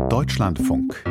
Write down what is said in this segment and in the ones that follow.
Deutschlandfunk.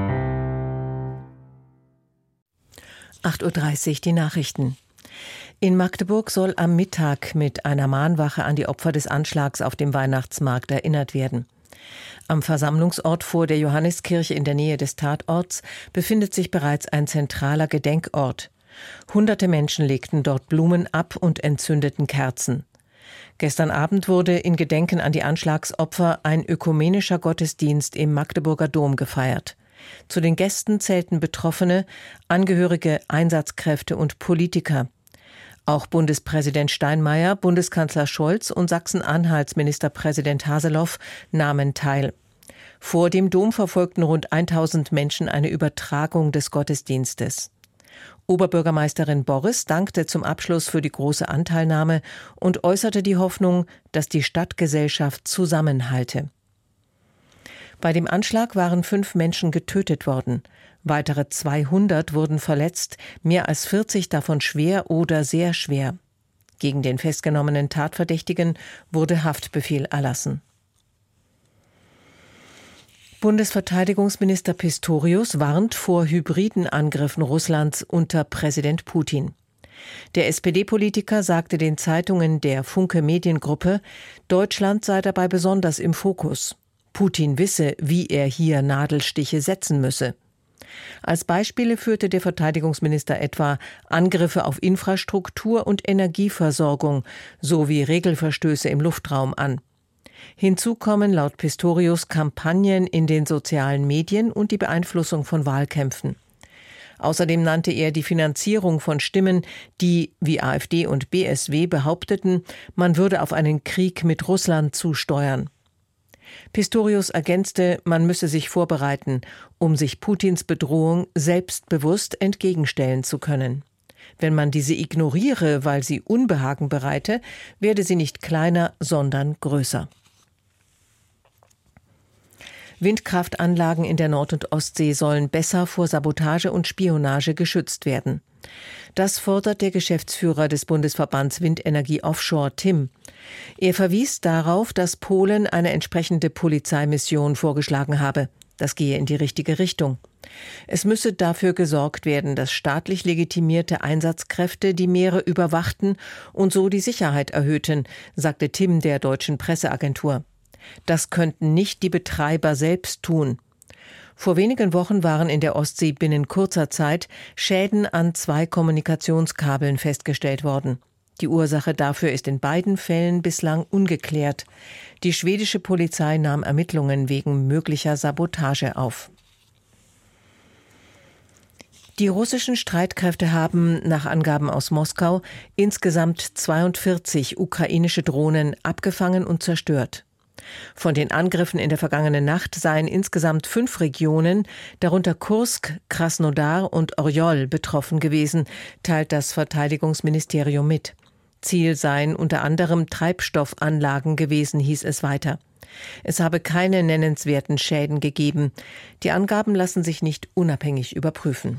8:30 Uhr die Nachrichten. In Magdeburg soll am Mittag mit einer Mahnwache an die Opfer des Anschlags auf dem Weihnachtsmarkt erinnert werden. Am Versammlungsort vor der Johanniskirche in der Nähe des Tatorts befindet sich bereits ein zentraler Gedenkort. Hunderte Menschen legten dort Blumen ab und entzündeten Kerzen. Gestern Abend wurde in Gedenken an die Anschlagsopfer ein ökumenischer Gottesdienst im Magdeburger Dom gefeiert. Zu den Gästen zählten Betroffene, Angehörige, Einsatzkräfte und Politiker. Auch Bundespräsident Steinmeier, Bundeskanzler Scholz und Sachsen-Anhalts Ministerpräsident Haseloff nahmen teil. Vor dem Dom verfolgten rund 1000 Menschen eine Übertragung des Gottesdienstes. Oberbürgermeisterin Borres dankte zum Abschluss für die große Anteilnahme und äußerte die Hoffnung, dass die Stadtgesellschaft zusammenhalte. Bei dem Anschlag waren 5 Menschen getötet worden. Weitere 200 wurden verletzt, mehr als 40 davon schwer oder sehr schwer. Gegen den festgenommenen Tatverdächtigen wurde Haftbefehl erlassen. Bundesverteidigungsminister Pistorius warnt vor hybriden Angriffen Russlands unter Präsident Putin. Der SPD-Politiker sagte den Zeitungen der Funke Mediengruppe, Deutschland sei dabei besonders im Fokus. Putin wisse, wie er hier Nadelstiche setzen müsse. Als Beispiele führte der Verteidigungsminister etwa Angriffe auf Infrastruktur und Energieversorgung sowie Regelverstöße im Luftraum an. Hinzu kommen laut Pistorius Kampagnen in den sozialen Medien und die Beeinflussung von Wahlkämpfen. Außerdem nannte er die Finanzierung von Stimmen, die, wie AfD und BSW behaupteten, man würde auf einen Krieg mit Russland zusteuern. Pistorius ergänzte, man müsse sich vorbereiten, um sich Putins Bedrohung selbstbewusst entgegenstellen zu können. Wenn man diese ignoriere, weil sie Unbehagen bereite, werde sie nicht kleiner, sondern größer. Windkraftanlagen in der Nord- und Ostsee sollen besser vor Sabotage und Spionage geschützt werden. Das fordert der Geschäftsführer des Bundesverbands Windenergie Offshore, Tim. Er verwies darauf, dass Polen eine entsprechende Polizeimission vorgeschlagen habe. Das gehe in die richtige Richtung. Es müsse dafür gesorgt werden, dass staatlich legitimierte Einsatzkräfte die Meere überwachten und so die Sicherheit erhöhten, sagte Tim der deutschen Presseagentur. Das könnten nicht die Betreiber selbst tun. Vor wenigen Wochen waren in der Ostsee binnen kurzer Zeit Schäden an 2 Kommunikationskabeln festgestellt worden. Die Ursache dafür ist in beiden Fällen bislang ungeklärt. Die schwedische Polizei nahm Ermittlungen wegen möglicher Sabotage auf. Die russischen Streitkräfte haben, nach Angaben aus Moskau, insgesamt 42 ukrainische Drohnen abgefangen und zerstört. Von den Angriffen in der vergangenen Nacht seien insgesamt 5 Regionen, darunter Kursk, Krasnodar und Orjol, betroffen gewesen, teilt das Verteidigungsministerium mit. Ziel seien unter anderem Treibstoffanlagen gewesen, hieß es weiter. Es habe keine nennenswerten Schäden gegeben. Die Angaben lassen sich nicht unabhängig überprüfen.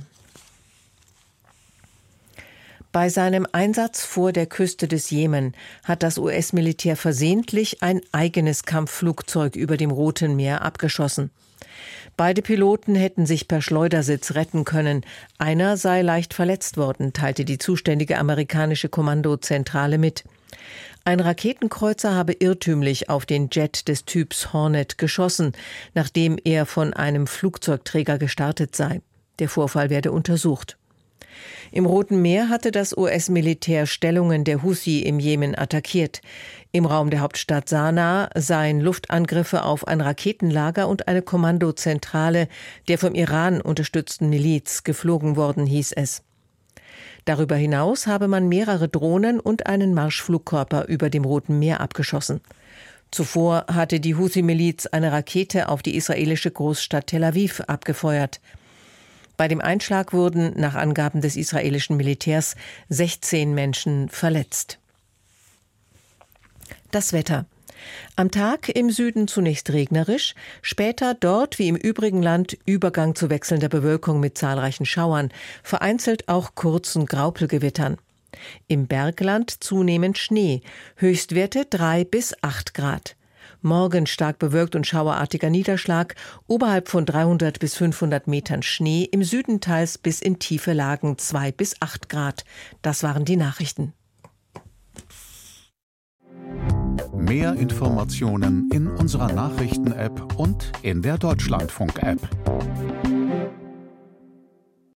Bei seinem Einsatz vor der Küste des Jemen hat das US-Militär versehentlich ein eigenes Kampfflugzeug über dem Roten Meer abgeschossen. Beide Piloten hätten sich per Schleudersitz retten können. Einer sei leicht verletzt worden, teilte die zuständige amerikanische Kommandozentrale mit. Ein Raketenkreuzer habe irrtümlich auf den Jet des Typs Hornet geschossen, nachdem er von einem Flugzeugträger gestartet sei. Der Vorfall werde untersucht. Im Roten Meer hatte das US-Militär Stellungen der Houthi im Jemen attackiert. Im Raum der Hauptstadt Sanaa seien Luftangriffe auf ein Raketenlager und eine Kommandozentrale der vom Iran unterstützten Miliz geflogen worden, hieß es. Darüber hinaus habe man mehrere Drohnen und einen Marschflugkörper über dem Roten Meer abgeschossen. Zuvor hatte die Houthi-Miliz eine Rakete auf die israelische Großstadt Tel Aviv abgefeuert. Bei dem Einschlag wurden, nach Angaben des israelischen Militärs, 16 Menschen verletzt. Das Wetter. Am Tag im Süden zunächst regnerisch, später dort wie im übrigen Land Übergang zu wechselnder Bewölkung mit zahlreichen Schauern, vereinzelt auch kurzen Graupelgewittern. Im Bergland zunehmend Schnee, Höchstwerte 3 bis 8 Grad. Morgen stark bewölkt und schauerartiger Niederschlag, oberhalb von 300 bis 500 Metern Schnee, im Süden teils bis in tiefe Lagen 2 bis 8 Grad. Das waren die Nachrichten. Mehr Informationen in unserer Nachrichten-App und in der Deutschlandfunk-App.